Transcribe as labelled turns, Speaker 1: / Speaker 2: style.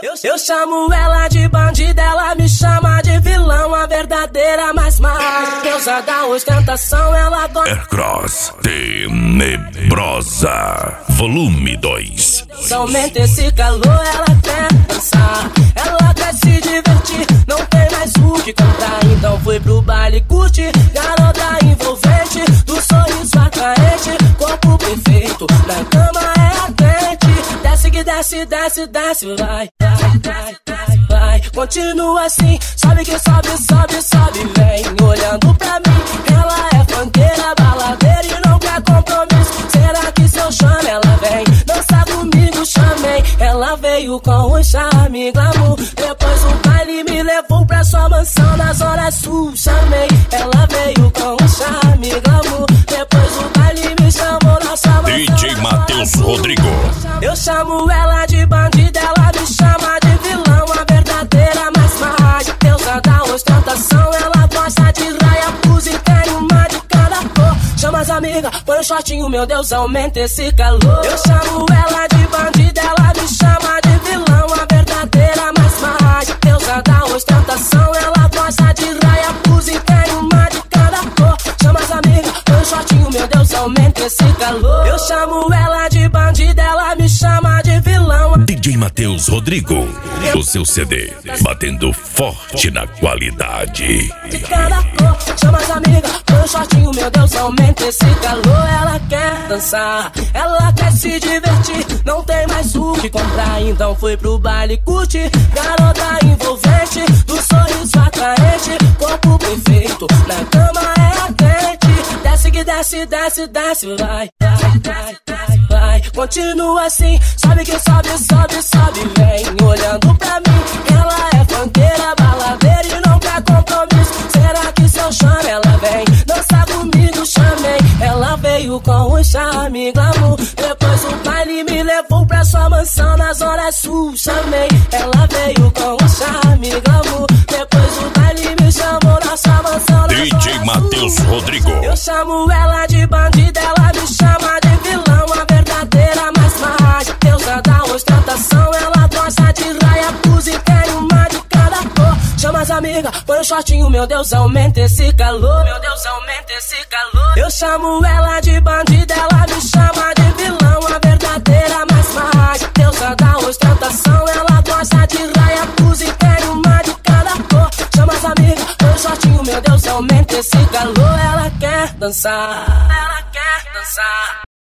Speaker 1: Eu chamo ela de bandida, ela me chama de vilão, a verdadeira mais deusa da ostentação, ela gosta.
Speaker 2: Hercross Tenebrosa, volume 2.
Speaker 1: Somente esse calor, ela quer dançar, ela quer se divertir, não tem mais o que comprar, então foi pro baile curtir. Garota envolvente, do sorriso atraente, corpo perfeito, na cama é ardente. Desce que desce, desce, desce, vai. Continua assim, sobe que sobe, sobe, sobe, vem olhando pra mim. Ela é funkeira, baladeira e não quer compromisso. Será que se eu chamo ela vem dançar comigo? Chamei, ela veio com um charme, glamour. Depois o baile me levou pra sua mansão na Zona Sul. Chamei, ela veio com um charme, glamour. Depois o baile me chamou na sua mansão.
Speaker 2: DJ Matheus Rodrigo.
Speaker 1: Eu chamo ela de bandida, ela me chama de vilão, a verdadeira mais deusa da ostentação. Ela gosta de raia, pus e tem uma de cada cor. Chama as amigas, põe um shortinho, meu Deus, aumenta esse calor. Eu chamo ela de bandida, ela me chama de vilão, a verdadeira mais deusa da ostentação. Ela gosta de raia, pus e tem uma de cada cor. Chama as amigas, põe um shortinho, meu Deus, aumenta esse calor. Eu chamo ela de bandida, ela me chama de vilão.
Speaker 2: DJ Matheus Rodrigo, o seu CD, batendo forte na qualidade.
Speaker 1: De cada cor, chama as amigas, põe um shortinho, meu Deus, aumenta esse calor. Ela quer dançar, ela quer se divertir, não tem mais o que comprar, então foi pro baile curtir. Garota envolvente, do sorriso atraente, corpo perfeito, na cama é ardente. Desce que desce, desce, desce, vai. Continua assim, sobe que sobe, sobe, sobe, vem olhando pra mim. Ela é funkeira, baladeira e não quer compromisso. Será que se eu chamo ela vem dançar comigo? Chamei, ela veio com um charme, glamour. Depois o baile me levou pra sua mansão na Zona Sul. Chamei, ela veio com um charme, glamour. Depois o baile me chamou na sua mansão na
Speaker 2: DJ Matheus Rodrigo.
Speaker 1: Eu chamo ela de bandida, ela me chama de vilão, a verdadeira mais deusa da ostentação. Ela gosta de raia, pus e tem uma de cada cor. Chama as amigas, põe um shortinho, meu Deus, aumenta esse calor. Meu Deus, aumenta esse calor. Eu chamo ela de bandida, ela me chama de vilão, a verdadeira mais deusa da ostentação. Ela gosta de raia, pus e tem uma de cada cor. Chama as amigas, põe um shortinho, meu Deus, aumenta esse calor. Ela quer dançar, ela quer dançar.